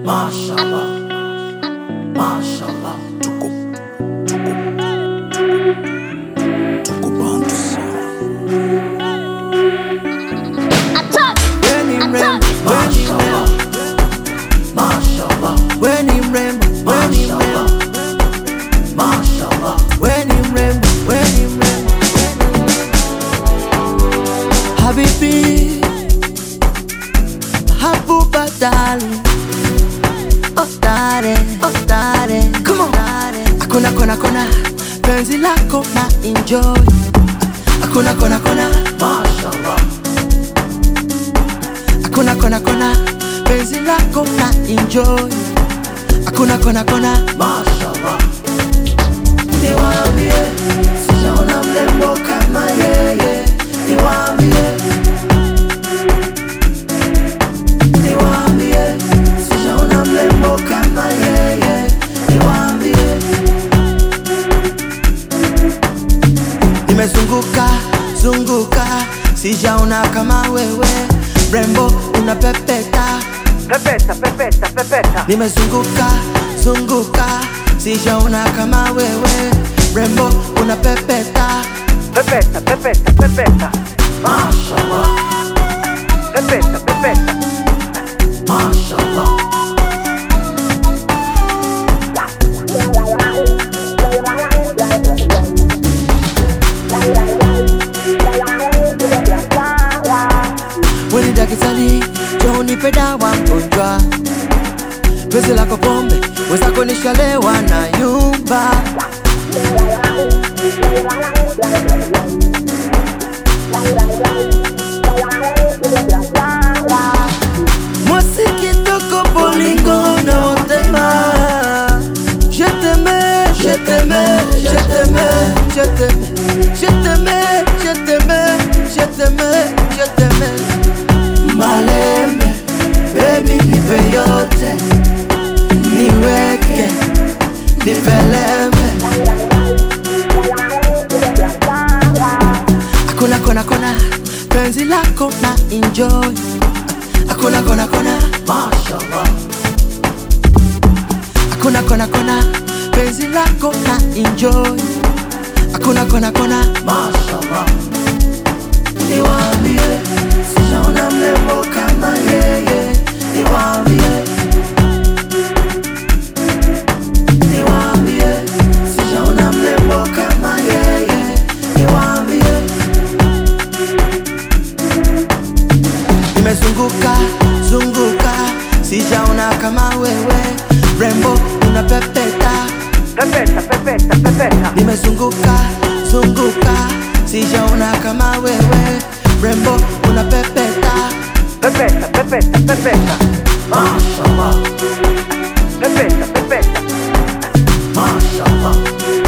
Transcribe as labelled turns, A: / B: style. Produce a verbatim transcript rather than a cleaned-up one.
A: Mashallah, Mashallah. Tuko, tuko, tuko bantu sana.
B: When he remember, when he remember,
A: Mashallah,
B: when he remember, when he remember,
A: Mashallah,
B: when he remember, when he remember. Habibi, Habuba darling, oh darling, oh darling, come on, darling. Akuna kona kona, penzi lako na enjoy. Akuna kona kona,
A: Mashallah,
B: akuna kona kona, penzi lako na enjoy. Akuna kona kona,
A: Mashallah. Niwaambie, sijaona mrembo kama yeye. Niwaambie, niwaambie, sijaona mrembo kama yeye. Niwaambie,
B: nimezunguka zunguka, sijaona kama wewe. Rembo unapepeta,
C: Pepeta, pepeta, pepeta.
B: nimezunguka zunguka, sijaona kama wewe. Rembo unapepeta,
C: Pepeta, pepeta, pepeta.
A: Mashallah,
C: Pepeta, pepeta.
A: Mashallah.
B: weni dakitali jonipe dawa mgonjwa. Penzi lako pombe, wezako nishalewa na yumba. Mwasi kitoko bolingo na otema. Je t'aimais, je t'aimais, je t'aimais, je t'aimais, je t'aimais, je t'aimais, je t'aimais, je t'aimais.
A: Malembe, baby nipe yote,
B: Niweke, nipelembe. Akuna kona kona, penzi lako na enjoy. Akuna kona kona,
A: Mashallah,
B: akuna kona kona, penzi lako na enjoy. Akuna kona kona,
A: Mashallah. Niwaambie, sijaona mrembo kama yeye. Niwaambie, niwaambie, sijaona mrembo kama yeye. Niwaambie,
B: nimezunguka zunguka, sijaona kama wewe. Rembo unapepeta,
C: Pepeta, pepeta, pepeta.
B: nimezunguka zunguka, sijaona kama wewe. Rembo unapepeta,
C: Pepeta, pepeta, pepeta.
A: Mashallah,
C: Pepeta, pepeta.
A: Mashallah.